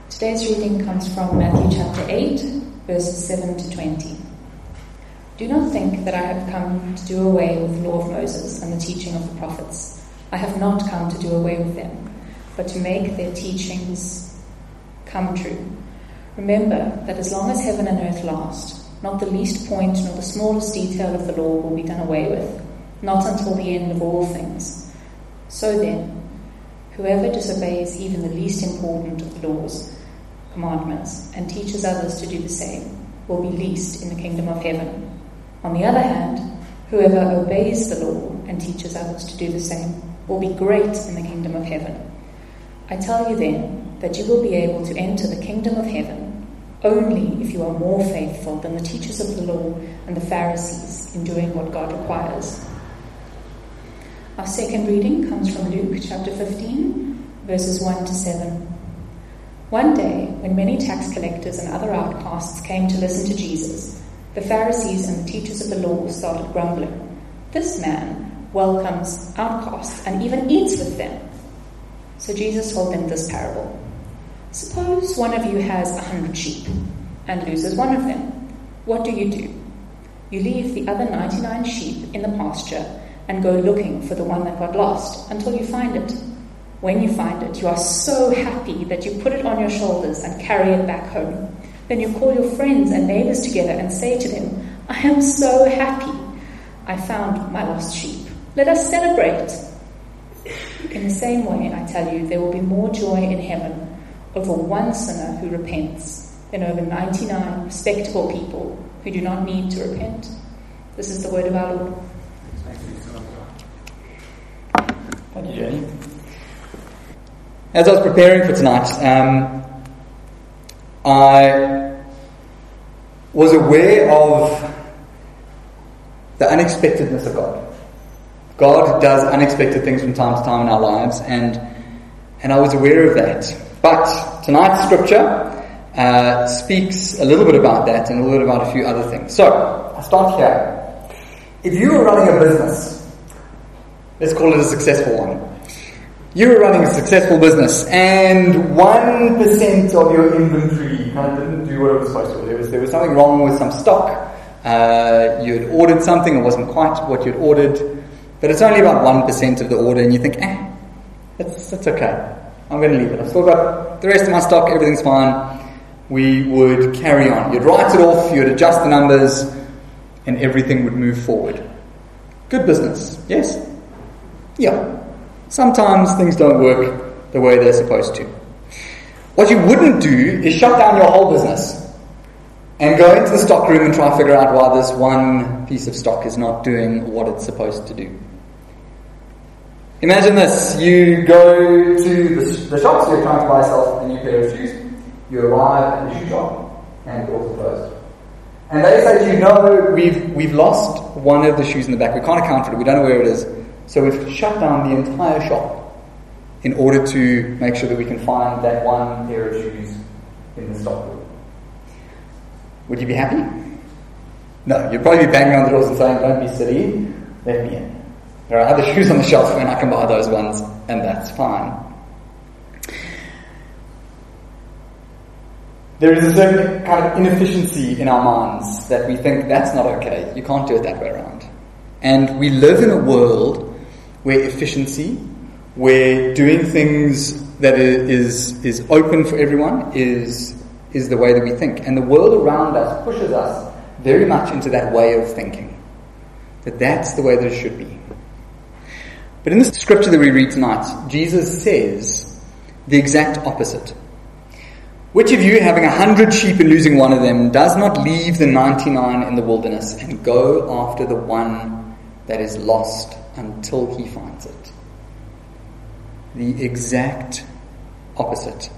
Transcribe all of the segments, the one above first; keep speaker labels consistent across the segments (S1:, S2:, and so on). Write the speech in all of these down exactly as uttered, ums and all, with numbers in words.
S1: Today's reading comes from Matthew chapter eight, verses seven to twenty. Do not think that I have come to do away with the law of Moses and the teaching of the prophets. I have not come to do away with them, but to make their teachings come true. Remember that as long as heaven and earth last, not the least point nor the smallest detail of the law will be done away with, not until the end of all things. So then, whoever disobeys even the least important of the law's commandments and teaches others to do the same will be least in the kingdom of heaven. On the other hand, whoever obeys the law and teaches others to do the same will be great in the kingdom of heaven. I tell you then that you will be able to enter the kingdom of heaven only if you are more faithful than the teachers of the law and the Pharisees in doing what God requires. Our second reading comes from Luke chapter fifteen, verses one to seven. One day, when many tax collectors and other outcasts came to listen to Jesus, the Pharisees and the teachers of the law started grumbling. This man welcomes outcasts and even eats with them. So Jesus told them this parable. Suppose one of you has a hundred sheep and loses one of them. What do you do? You leave the other ninety-nine sheep in the pasture and go looking for the one that got lost until you find it. When you find it, you are so happy that you put it on your shoulders and carry it back home. Then you call your friends and neighbors together and say to them, I am so happy. I found my lost sheep. Let us celebrate. In the same way, I tell you, there will be more joy in heaven over one sinner who repents than over ninety-nine respectable people who do not need to repent. This is the word of our Lord.
S2: Thank you, Jenny. As I was preparing for tonight, um, I was aware of the unexpectedness of God. God does unexpected things from time to time in our lives, and and I was aware of that. But tonight's scripture uh, speaks a little bit about that and a little bit about a few other things. So, I'll start here. If you were running a business, let's call it a successful one. You were running a successful business, and one percent of your inventory kind of didn't do what it was supposed to. There was there was something wrong with some stock. Uh, you had ordered something, it wasn't quite what you'd ordered, but it's only about one percent of the order, and you think, eh, that's, that's okay. I'm going to leave it. I've still got the rest of my stock, everything's fine. We would carry on. You'd write it off, you'd adjust the numbers, and everything would move forward. Good business, yes? Yeah. Sometimes things don't work the way they're supposed to. What you wouldn't do is shut down your whole business and go into the stock room and try to figure out why this one piece of stock is not doing what it's supposed to do. Imagine this. You go to the, the shop, so you're trying to buy yourself a new pair of shoes. You arrive at the shoe shop and the doors are closed. And they say to you, no, we've, we've lost one of the shoes in the back. We can't account for it. We don't know where it is. So we've shut down the entire shop in order to make sure that we can find that one pair of shoes in the stock room. Would you be happy? No, you'd probably be banging on the doors and saying, don't be silly, let me in. There are other shoes on the shelf and I can buy those ones, and that's fine. There is a certain kind of inefficiency in our minds that we think that's not okay. You can't do it that way around. And we live in a world where efficiency, where doing things that is is open for everyone is is the way that we think. And the world around us pushes us very much into that way of thinking. That that's the way that it should be. But in the scripture that we read tonight, Jesus says the exact opposite. Which of you, having a hundred sheep and losing one of them, does not leave the ninety-nine in the wilderness and go after the one that is lost until he finds it? The exact opposite.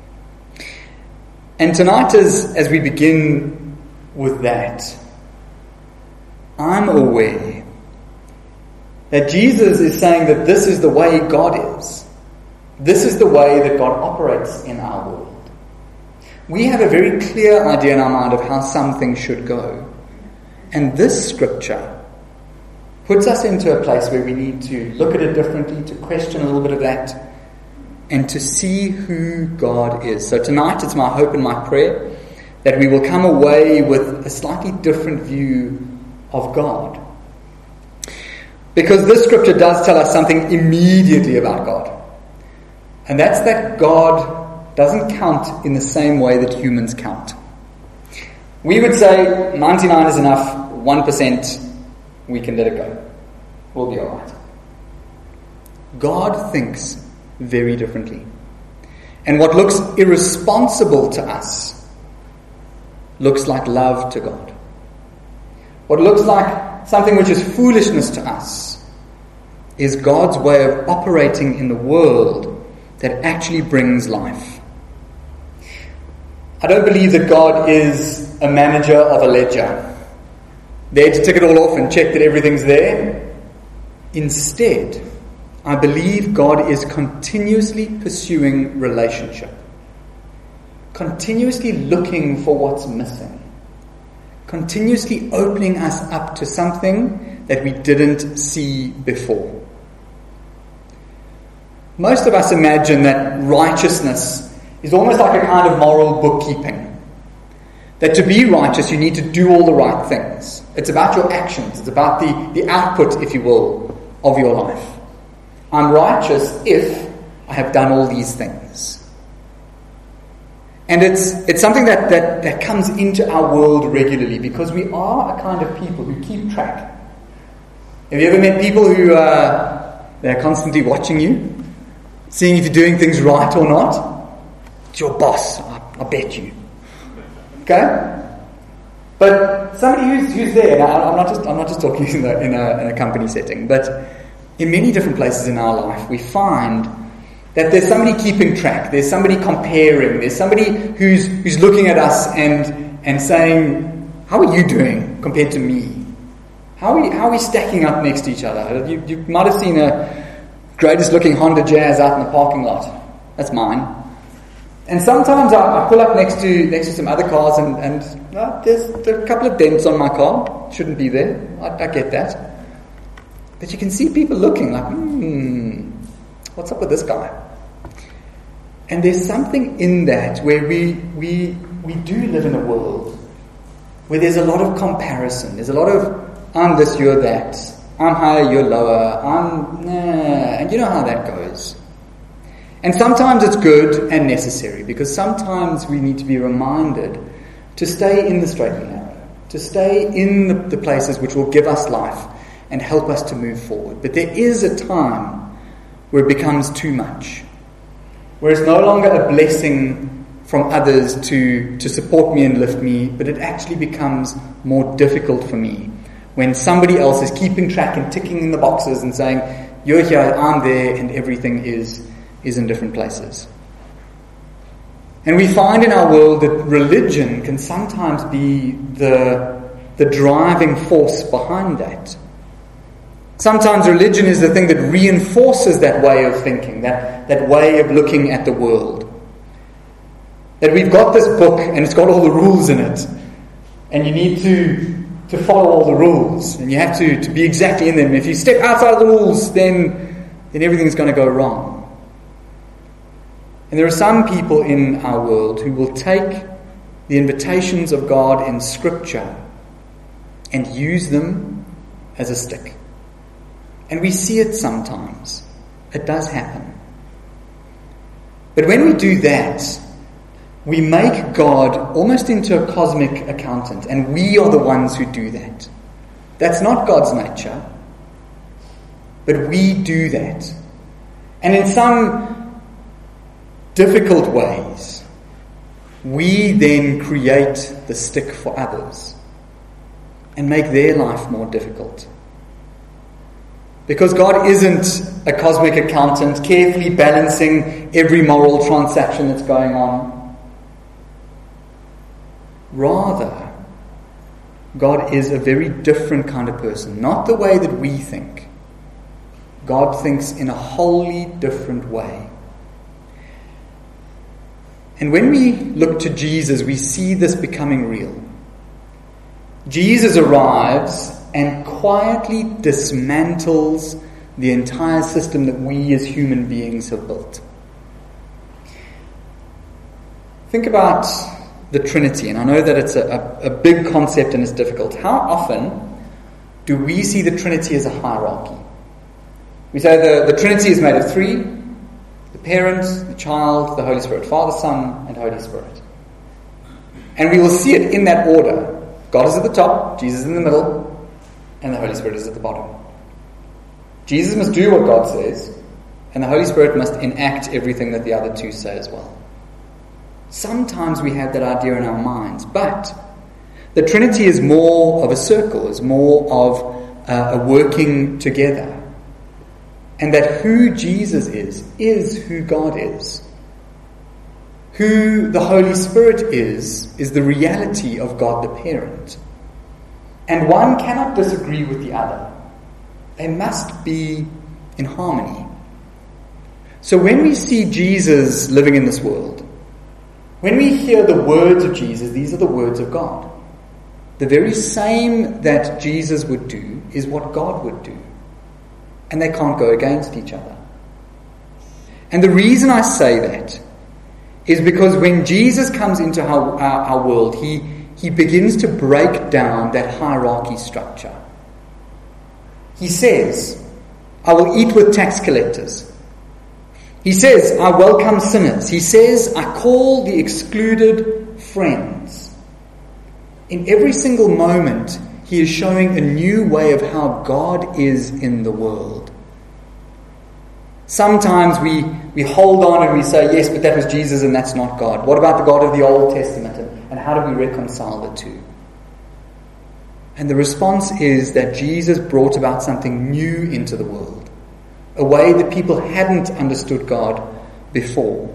S2: And tonight, as, as we begin with that, I'm aware that Jesus is saying that this is the way God is. This is the way that God operates in our world. We have a very clear idea in our mind of how some things should go. And this scripture puts us into a place where we need to look at it differently, to question a little bit of that, and to see who God is. So tonight it's my hope and my prayer that we will come away with a slightly different view of God. Because this scripture does tell us something immediately about God. And that's that God doesn't count in the same way that humans count. We would say ninety-nine is enough, one percent, we can let it go. We'll be alright. God thinks very differently. And what looks irresponsible to us looks like love to God. What looks like something which is foolishness to us is God's way of operating in the world that actually brings life. I don't believe that God is a manager of a ledger, there to tick it all off and check that everything's there. Instead, I believe God is continuously pursuing relationship, continuously looking for what's missing, continuously opening us up to something that we didn't see before. Most of us imagine that righteousness is almost like a kind of moral bookkeeping. That to be righteous, you need to do all the right things. It's about your actions. It's about the, the output, if you will, of your life. I'm righteous if I have done all these things. And it's it's something that, that, that comes into our world regularly because we are a kind of people who keep track. Have you ever met people who uh, they're constantly watching you, seeing if you're doing things right or not? It's your boss, I, I bet you. Okay? But somebody who's who's there, now I'm not just I'm not just talking in a, in a in a company setting, but in many different places in our life, we find that there's somebody keeping track, there's somebody comparing, there's somebody who's who's looking at us and and saying, how are you doing compared to me? How are we, how are we stacking up next to each other? You, you might have seen a greatest looking Honda Jazz out in the parking lot. That's mine. And sometimes I, I pull up next to next to some other cars and, and uh, there's, there's a couple of dents on my car. Shouldn't be there. I, I get that. But you can see people looking like, hmm, what's up with this guy? And there's something in that where we we we do live in a world where there's a lot of comparison. There's a lot of, I'm this, you're that. I'm higher, you're lower. I'm, nah. And you know how that goes. And sometimes it's good and necessary because sometimes we need to be reminded to stay in the straight and narrow, to stay in the, the places which will give us life and help us to move forward. But there is a time where it becomes too much, where it's no longer a blessing from others to, to support me and lift me, but it actually becomes more difficult for me when somebody else is keeping track and ticking in the boxes and saying, you're here, I'm there, and everything is is in different places. And we find in our world that religion can sometimes be the, the driving force behind that. Sometimes religion is the thing that reinforces that way of thinking, that, that way of looking at the world. That we've got this book and it's got all the rules in it, and you need to, to follow all the rules, and you have to, to be exactly in them. If you step outside of the rules, then, then everything's going to go wrong. And there are some people in our world who will take the invitations of God in Scripture and use them as a stick. And we see it sometimes. It does happen. But when we do that, we make God almost into a cosmic accountant, and we are the ones who do that. That's not God's nature, but we do that. And in some difficult ways, we then create the stick for others and make their life more difficult. Because God isn't a cosmic accountant carefully balancing every moral transaction that's going on. Rather, God is a very different kind of person. Not the way that we think. God thinks in a wholly different way. And when we look to Jesus, we see this becoming real. Jesus arrives and quietly dismantles the entire system that we as human beings have built. think about the Trinity, and I know that it's a, a, a big concept and it's difficult. How often do we see the Trinity as a hierarchy? We say the, the Trinity is made of three: the parent, the child, the Holy Spirit. Father, Son, and Holy Spirit. And we will see it in that order. God is at the top, Jesus is in the middle, and the Holy Spirit is at the bottom. Jesus must do what God says, and the Holy Spirit must enact everything that the other two say as well. Sometimes we have that idea in our minds, but the Trinity is more of a circle, is more of uh, a working together. And that who Jesus is, is who God is. Who the Holy Spirit is, is the reality of God the parent. And one cannot disagree with the other. They must be in harmony. So when we see Jesus living in this world, when we hear the words of Jesus, these are the words of God. The very same that Jesus would do is what God would do. And they can't go against each other. And the reason I say that is because when Jesus comes into our, our, our world, he, he begins to break down that hierarchy structure. He says, I will eat with tax collectors. He says, I welcome sinners. He says, I call the excluded friends. In every single moment, he is showing a new way of how God is in the world. Sometimes we, we hold on and we say, yes, but that was Jesus and that's not God. What about the God of the Old Testament? And, and how do we reconcile the two? And the response is that Jesus brought about something new into the world. A way that people hadn't understood God before.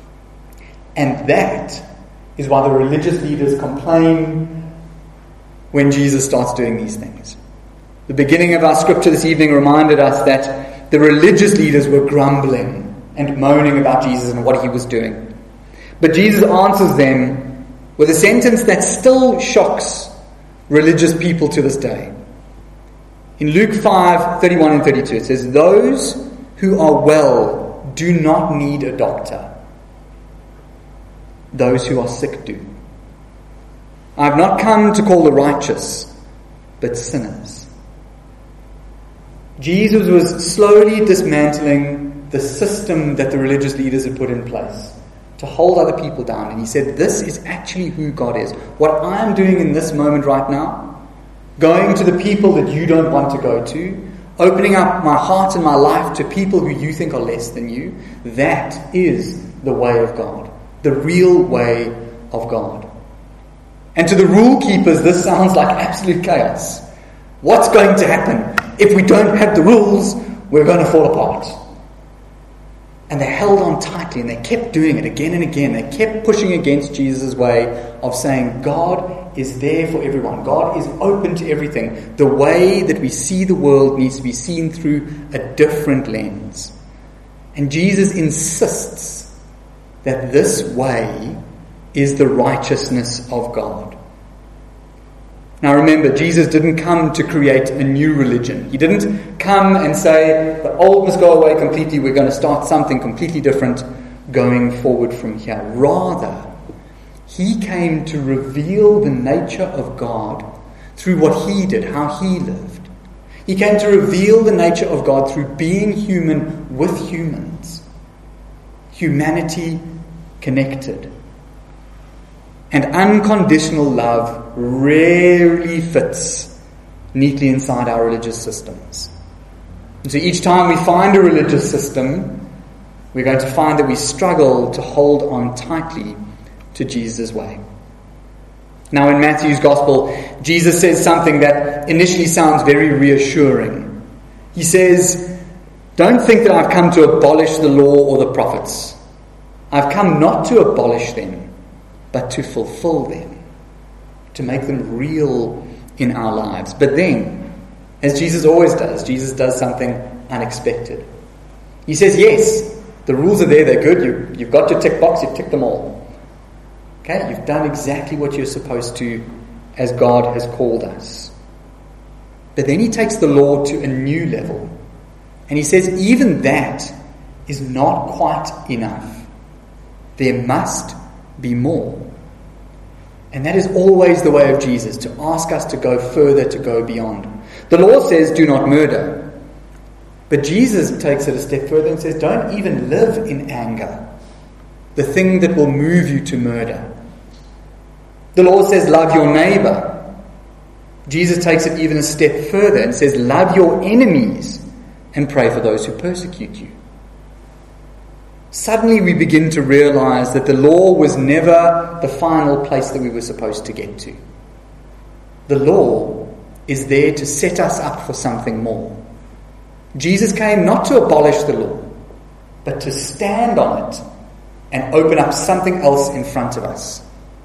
S2: And that is why the religious leaders complain when Jesus starts doing these things. The beginning of our scripture this evening reminded us that the religious leaders were grumbling and moaning about Jesus and what he was doing. But Jesus answers them with a sentence that still shocks religious people to this day. In Luke five, thirty-one and thirty-two, it says, those who are well do not need a doctor. Those who are sick do. I have not come to call the righteous, but sinners. Jesus was slowly dismantling the system that the religious leaders had put in place to hold other people down. And he said, this is actually who God is. What I am doing in this moment right now, going to the people that you don't want to go to, opening up my heart and my life to people who you think are less than you, that is the way of God. The real way of God. And to the rule keepers, this sounds like absolute chaos. What's going to happen? If we don't have the rules, we're going to fall apart. And they held on tightly and they kept doing it again and again. They kept pushing against Jesus' way of saying God is there for everyone. God is open to everything. The way that we see the world needs to be seen through a different lens. And Jesus insists that this way is the righteousness of God. Now remember, Jesus didn't come to create a new religion. He didn't come and say, the old must go away completely, we're going to start something completely different going forward from here. Rather, he came to reveal the nature of God through what he did, how he lived. He came to reveal the nature of God through being human with humans. Humanity connected. And unconditional love rarely fits neatly inside our religious systems. And so each time we find a religious system, we're going to find that we struggle to hold on tightly to Jesus' way. Now in Matthew's Gospel, Jesus says something that initially sounds very reassuring. He says, don't think that I've come to abolish the law or the prophets. I've come not to abolish them, but to fulfill them, to make them real in our lives. But then, as Jesus always does, Jesus does something unexpected. He says, yes, the rules are there, they're good, you, you've got your tick box, you've ticked them all. Okay, you've done exactly what you're supposed to as God has called us. But then he takes the law to a new level. And he says, even that is not quite enough. There must be more. And that is always the way of Jesus, to ask us to go further, to go beyond. The law says, do not murder. But Jesus takes it a step further and says, don't even live in anger, the thing that will move you to murder. The law says, love your neighbor. Jesus takes it even a step further and says, love your enemies and pray for those who persecute you. Suddenly we begin to realize that the law was never the final place that we were supposed to get to. The law is there to set us up for something more. Jesus came not to abolish the law, but to stand on it and open up something else in front of us.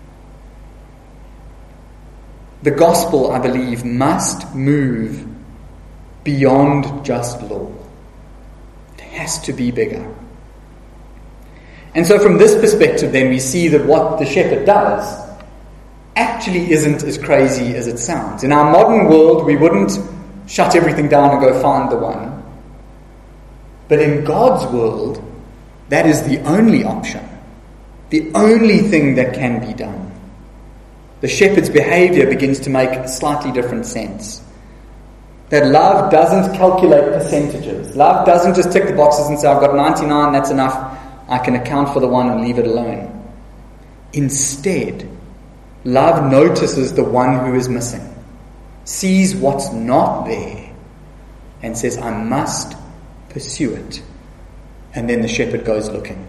S2: The gospel, I believe, must move beyond just law. It has to be bigger. And so from this perspective then we see that what the shepherd does actually isn't as crazy as it sounds. In our modern world we wouldn't shut everything down and go find the one. But in God's world, that is the only option. The only thing that can be done. The shepherd's behavior begins to make slightly different sense. That love doesn't calculate percentages. Love doesn't just tick the boxes and say, I've got ninety-nine, that's enough. I can account for the one and leave it alone. Instead, love notices the one who is missing, sees what's not there, and says, I must pursue it. And then the shepherd goes looking.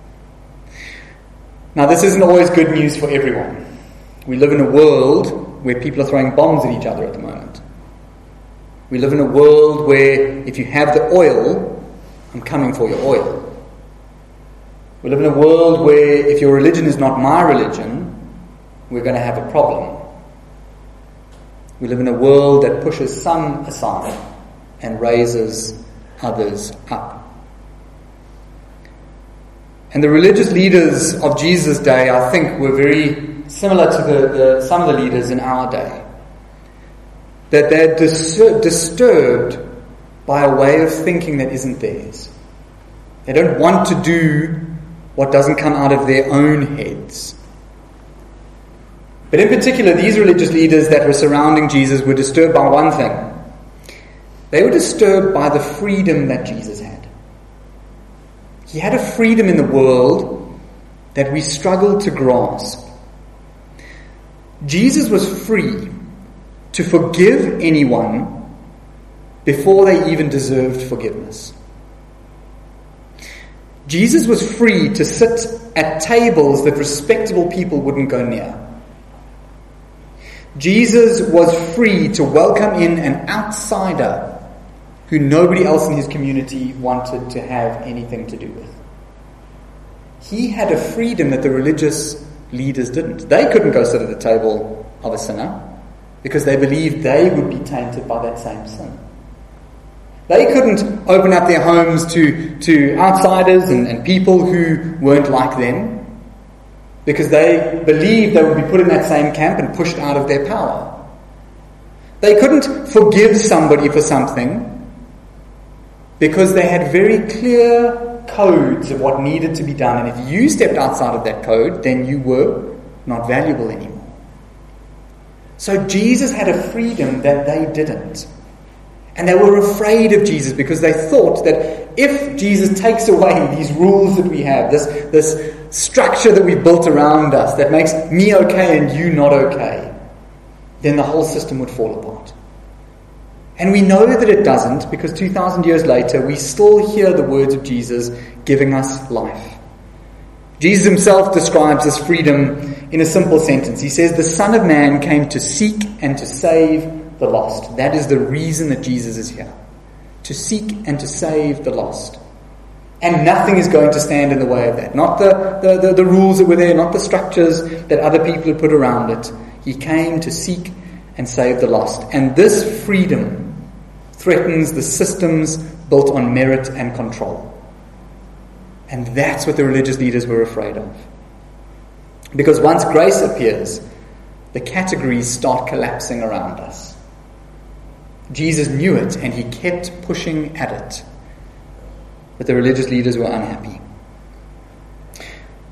S2: Now, this isn't always good news for everyone. We live in a world where people are throwing bombs at each other at the moment. We live in a world where if you have the oil, I'm coming for your oil. We live in a world where if your religion is not my religion, we're going to have a problem. We live in a world that pushes some aside and raises others up. And the religious leaders of Jesus' day, I think, were very similar to the, the, some of the leaders in our day. That they're dis- disturbed by a way of thinking that isn't theirs. They don't want to do what doesn't come out of their own heads. But in particular, these religious leaders that were surrounding Jesus were disturbed by one thing. They were disturbed by the freedom that Jesus had. He had a freedom in the world that we struggle to grasp. Jesus was free to forgive anyone before they even deserved forgiveness. Jesus was free to sit at tables that respectable people wouldn't go near. Jesus was free to welcome in an outsider who nobody else in his community wanted to have anything to do with. He had a freedom that the religious leaders didn't. They couldn't go sit at the table of a sinner because they believed they would be tainted by that same sin. They couldn't open up their homes to, to outsiders and, and people who weren't like them because they believed they would be put in that same camp and pushed out of their power. They couldn't forgive somebody for something because they had very clear codes of what needed to be done, and if you stepped outside of that code, then you were not valuable anymore. So Jesus had a freedom that they didn't. And they were afraid of Jesus because they thought that if Jesus takes away these rules that we have, this, this structure that we built around us that makes me okay and you not okay, then the whole system would fall apart. And we know that it doesn't because two thousand years later we still hear the words of Jesus giving us life. Jesus himself describes this freedom in a simple sentence. He says, the Son of Man came to seek and to save the lost. That is the reason that Jesus is here. To seek and to save the lost. And nothing is going to stand in the way of that. Not the, the, the, the rules that were there, not the structures that other people had put around it. He came to seek and save the lost. And this freedom threatens the systems built on merit and control. And that's what the religious leaders were afraid of. Because once grace appears, the categories start collapsing around us. Jesus knew it and he kept pushing at it. But the religious leaders were unhappy.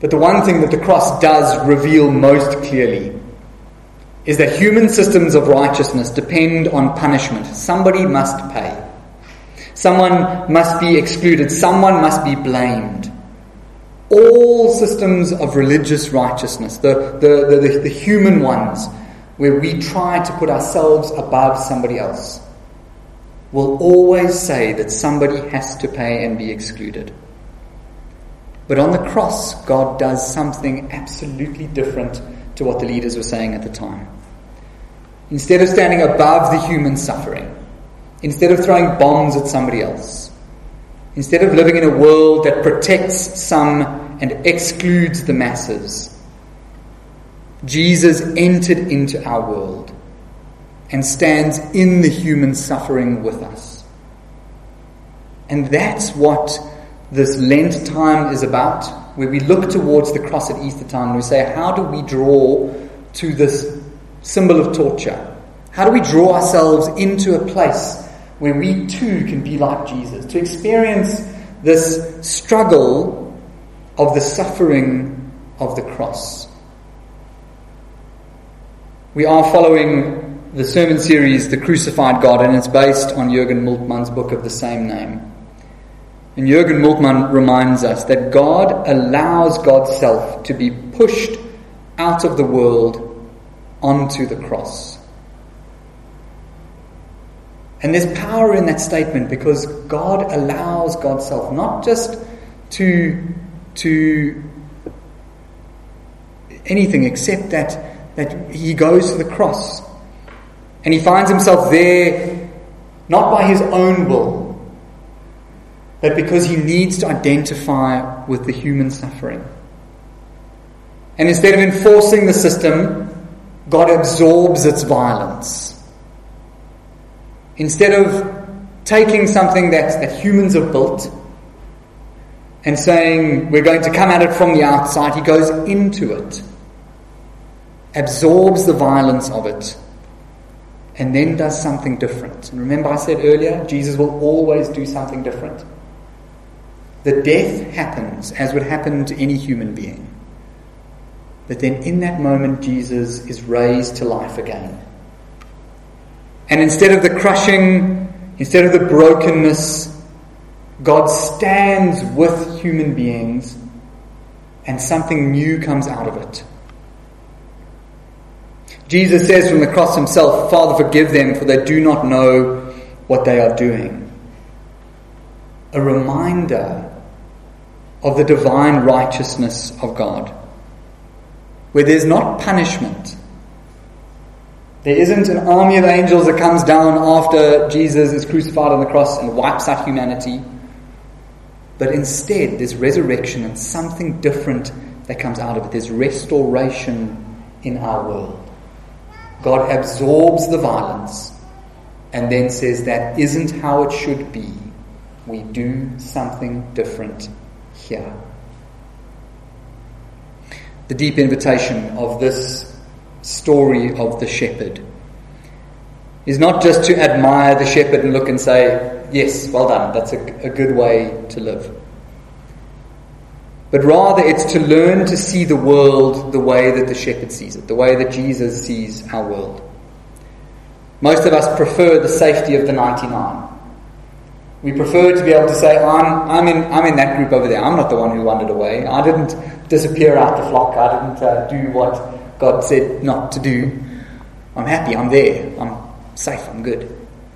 S2: But the one thing that the cross does reveal most clearly is that human systems of righteousness depend on punishment. Somebody must pay. Someone must be excluded. Someone must be blamed. All systems of religious righteousness, the, the, the, the, the human ones, where we try to put ourselves above somebody else, will always say that somebody has to pay and be excluded. But on the cross, God does something absolutely different to what the leaders were saying at the time. Instead of standing above the human suffering, instead of throwing bombs at somebody else, instead of living in a world that protects some and excludes the masses, Jesus entered into our world and stands in the human suffering with us. And that's what this Lent time is about, where we look towards the cross at Easter time and we say, how do we draw to this symbol of torture? How do we draw ourselves into a place where we too can be like Jesus, to experience this struggle of the suffering of the cross? We are following the sermon series, The Crucified God, and it's based on Jürgen Moltmann's book of the same name. And Jürgen Moltmann reminds us that God allows God's self to be pushed out of the world onto the cross. And there's power in that statement, because God allows God's self not just to, to anything except that, that he goes to the cross. And he finds himself there not by his own will, but because he needs to identify with the human suffering. And instead of enforcing the system, God absorbs its violence. Instead of taking something that, that humans have built and saying we're going to come at it from the outside, he goes into it, absorbs the violence of it, and then does something different. And remember I said earlier, Jesus will always do something different. The death happens as would happen to any human being. But then in that moment, Jesus is raised to life again. And instead of the crushing, instead of the brokenness, God stands with human beings and something new comes out of it. Jesus says from the cross himself, Father, forgive them, for they do not know what they are doing. A reminder of the divine righteousness of God, where there's not punishment. There isn't an army of angels that comes down after Jesus is crucified on the cross and wipes out humanity. But instead, there's resurrection and something different that comes out of it. There's restoration in our world. God absorbs the violence and then says that isn't how it should be. We do something different here. The deep invitation of this story of the shepherd is not just to admire the shepherd and look and say, yes, well done, that's a, a good way to live. But rather it's to learn to see the world the way that the shepherd sees it, the way that Jesus sees our world. Most of us prefer the safety of the ninety-nine. We prefer to be able to say, I'm, I'm, in, I'm in that group over there. I'm not the one who wandered away. I didn't disappear out the flock. I didn't uh, do what God said not to do. I'm happy. I'm there. I'm safe. I'm good.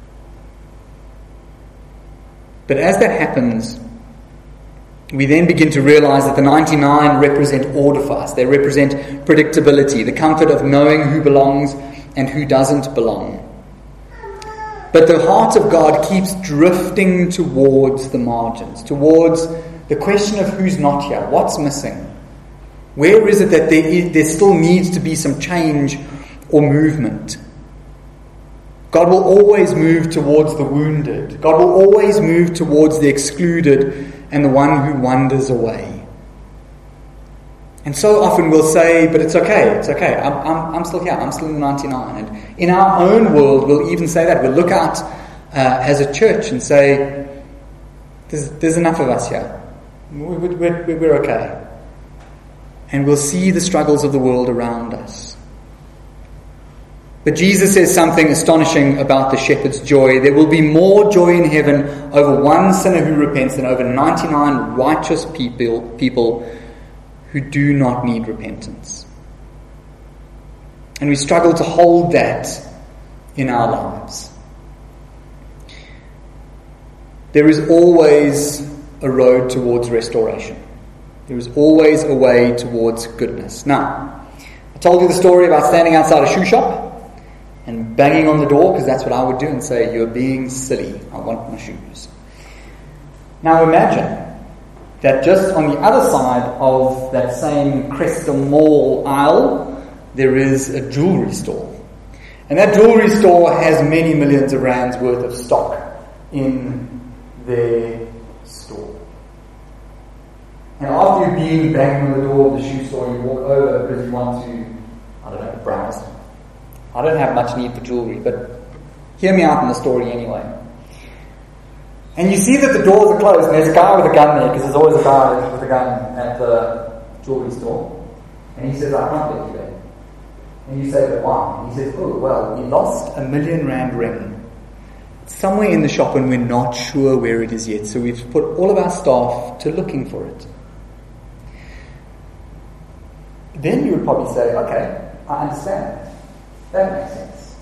S2: But as that happens, we then begin to realize that the ninety-nine represent order for us. They represent predictability, the comfort of knowing who belongs and who doesn't belong. But the heart of God keeps drifting towards the margins, towards the question of who's not here, what's missing. Where is it that there, is, there still needs to be some change or movement? God will always move towards the wounded. God will always move towards the excluded and the one who wanders away. And so often we'll say, but it's okay, it's okay, I'm, I'm, I'm still here, I'm still in the ninety-nine. And in our own world, we'll even say that. We'll look out uh, as a church and say, there's, there's enough of us here. We're, we're, we're okay. and we'll see the struggles of the world around us. But Jesus says something astonishing about the shepherd's joy. There will be more joy in heaven over one sinner who repents than over ninety-nine righteous people, people who do not need repentance. And we struggle to hold that in our lives. There is always a road towards restoration. There is always a way towards goodness. Now, I told you the story about standing outside a shoe shop and banging on the door, because that's what I would do, and say, "You're being silly. I want my shoes." Now imagine that just on the other side of that same Cresta Mall aisle, there is a jewellery store. And that jewellery store has many millions of rands worth of stock in their store. And after you've been banging on the door of the shoe store, you walk over because you want to, I don't know, browse. I don't have much need for jewellery, but hear me out in the story anyway. And you see that the doors are closed, and there's a guy with a gun there, because there's always a guy with a gun at the jewellery store. And he says, "I can't let you in." And you say, "But why?" And he says, "Oh, well, we lost a million rand ring somewhere in the shop and we're not sure where it is yet. So we've put all of our staff to looking for it." Then you would probably say, "Okay, I understand. That makes sense.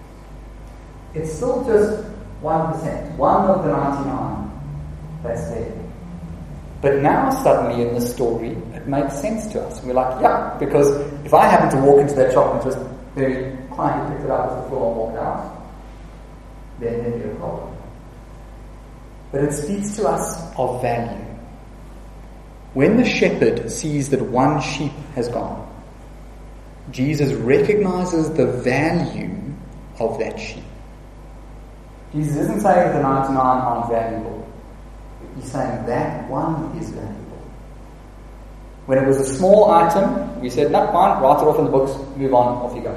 S2: It's still just one percent, one of the ninety-nine that's there." But now suddenly in the story, it makes sense to us. We're like, yeah, because if I happen to walk into that shop and just very quietly picked it up as the floor and walked out, then there'd be a problem. But it speaks to us of value. When the shepherd sees that one sheep has gone, Jesus recognizes the value of that sheep. Jesus isn't saying that the ninety-nine aren't valuable. He's saying that one is valuable. When it was a small item, we said, "No, fine, write it off in the books, move on, off you go."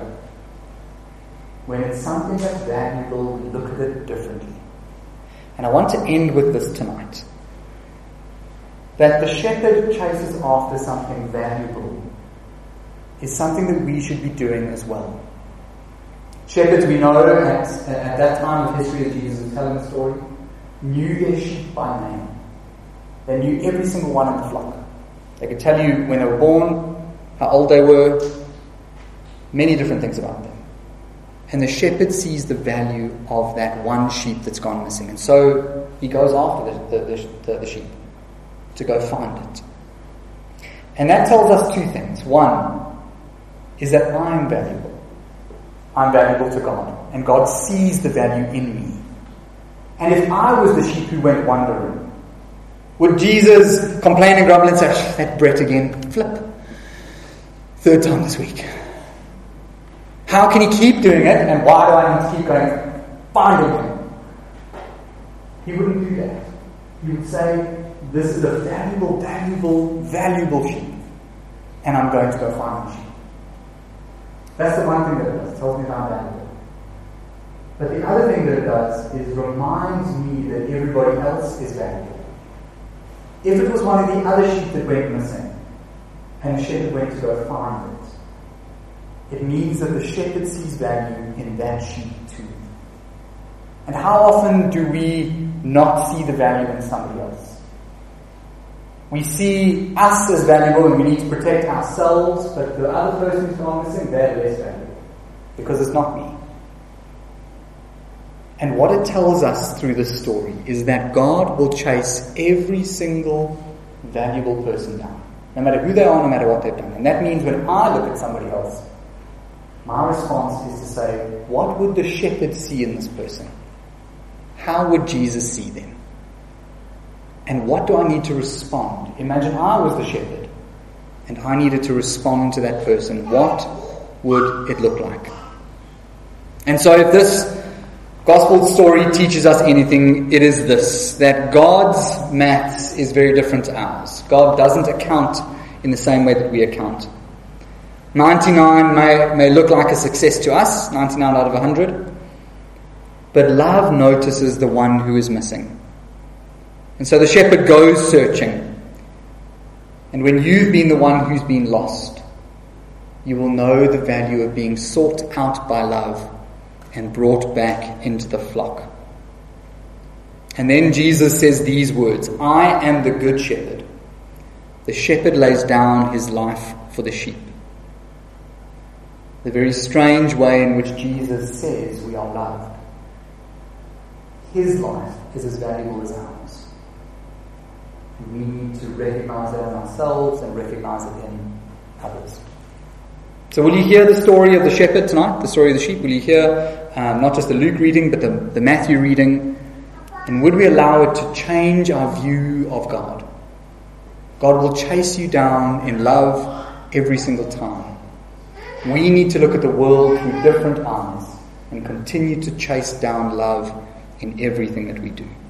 S2: When it's something that's valuable, we look at it differently. And I want to end with this tonight. That the shepherd chases after something valuable is something that we should be doing as well. Shepherds, we know, at, at that time of history that Jesus was telling the story, knew their sheep by name. They knew every single one in the flock. They could tell you when they were born, how old they were, many different things about them. And the shepherd sees the value of that one sheep that's gone missing. And so he goes after the, the, the, the sheep to go find it. And that tells us two things. One is that I'm valuable. I'm valuable to God. And God sees the value in me. And if I was the sheep who went wandering, would Jesus complain and grumble and say, "That Brett again, flip. Third time this week. How can he keep doing it, and why do I need to keep going finding him?" He wouldn't do that. He would say, "This is a valuable, valuable, valuable sheep, and I'm going to go find the sheep." That's the one thing that it does. It tells me how valuable. But the other thing that it does is reminds me that everybody else is valuable. If it was one of the other sheep that went missing, and the shepherd went to go find it, it means that the shepherd sees value in that sheep too. And how often do we not see the value in somebody else? We see us as valuable and we need to protect ourselves, but the other person who's gone missing, they're less valuable because it's not me. And what it tells us through this story is that God will chase every single valuable person down, no matter who they are, no matter what they've done. And that means when I look at somebody else, my response is to say, what would the shepherd see in this person? How would Jesus see them? And what do I need to respond? Imagine I was the shepherd and I needed to respond to that person. What would it look like? And so if this gospel story teaches us anything, it is this, that God's maths is very different to ours. God doesn't account in the same way that we account. ninety-nine may, may look like a success to us, ninety-nine out of one hundred, but love notices the one who is missing. And so the shepherd goes searching. And when you've been the one who's been lost, you will know the value of being sought out by love and brought back into the flock. And then Jesus says these words, I am the good shepherd. The shepherd lays down his life for the sheep. The very strange way in which Jesus says we are loved. His life is as valuable as ours. And we need to recognize that in ourselves and recognize it in others. So will you hear the story of the shepherd tonight, the story of the sheep? Will you hear um, not just the Luke reading, but the, the Matthew reading? And would we allow it to change our view of God? God will chase you down in love every single time. We need to look at the world through different eyes and continue to chase down love in everything that we do.